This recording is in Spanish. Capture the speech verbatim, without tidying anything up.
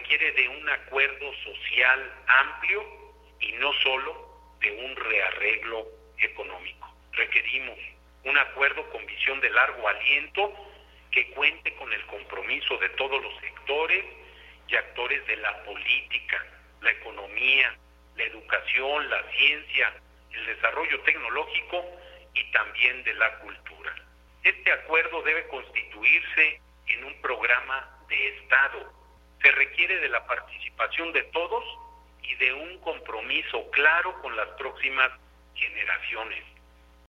requiere de un acuerdo social amplio y no solo de un rearreglo económico. Requerimos un acuerdo con visión de largo aliento que cuente con el compromiso de todos los sectores y actores de la política, la economía, la educación, la ciencia, el desarrollo tecnológico y también de la cultura. Este acuerdo debe constituirse en un programa de Estado. Se requiere de la participación de todos y de un compromiso claro con las próximas generaciones.